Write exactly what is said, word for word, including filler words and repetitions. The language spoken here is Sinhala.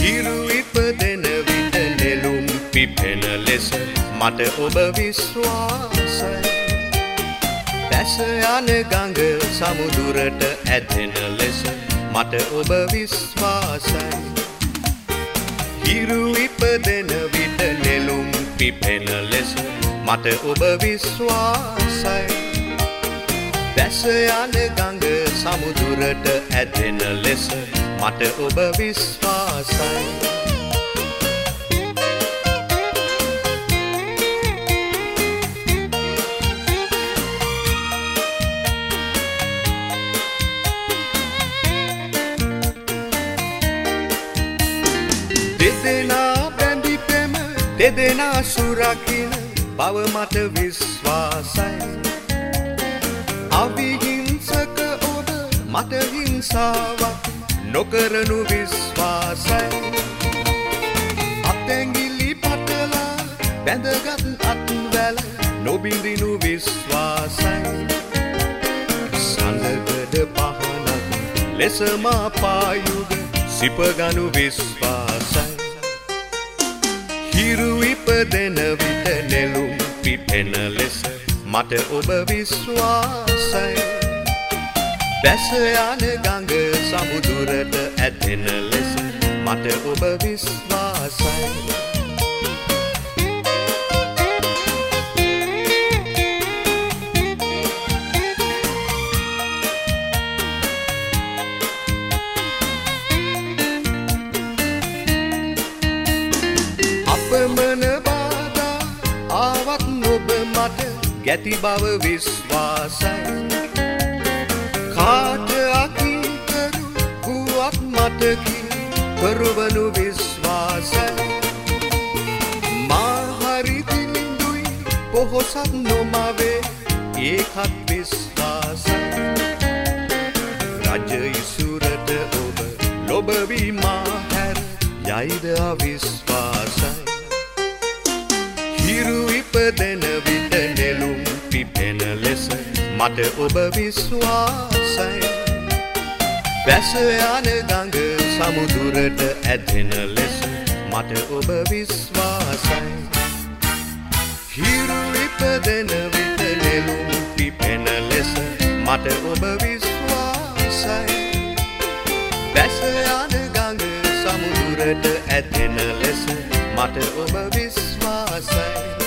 හිරු ඉපදෙන විට නෙළුම් පිපෙන ලෙස මට ඔබ විශ්වාසයි. බැස යන ගඟ සමුදුරට ඇදෙන ලෙස මට ඔබ විශ්වාසයි. හිරු ඉපදෙන විට නෙළුම් පිපෙන ලෙස මට ඔබ විශ්වාසයි. බැස යන ගඟ සමුදුරට ඇදෙන ලෙස මට ඔබ විශ්වාසයි. දෙදෙනා බැඳි පෙම දෙදෙනා සුරකින බව මට විශ්වාසයි. අවිහිංසක ඔබ මට හිංසාවක් නොකරනු විශ්වාසයි. අතැඟිලි පටලා බැඳගත් අත්වැල නොබිඳිනු විශ්වාසයි. සඳකඩ පහනක් ලෙස මා පායුග සිපගනු විශ්වාසයි. හිරු ඉපදෙන විට නෙළුම් පිපෙන ලෙස මට ඔබ විශ්වාසයි. බැස යන ගඟ සමුදුරට ඇදෙන ලෙස මට ඔබ විශ්වාසයි. අපමණ බාධා ආවත් ඔබ මට ගැති බව විශ්වාසයි. කාට අකීකරු වුවත් මට කරවනු විශ්වාසයි. මා හරි දිලිඳුයි පොහොසත් නොමවේ ඒකත් විශ්වාසයි. රජ ඉසුරට ඔබ ලොබවී මා හැර යයිද අවිශ්වාසයි. හිරු ඉපදෙන විට නෙළුම් පිපෙන ලෙස මට ඔබ විශ්වාසයි. බැස යන ගඟ සමුදුරට ඇදෙන ලෙස මට ඔබ විශ්වාසයි. හිරු ඉපදෙන විට නෙළුම් පිපෙන ලෙස මට ඔබ විශ්වාසයි. බැස යන ගඟ සමුදුරට ඇදෙන ලෙස මට ඔබ විශ්වාසයි.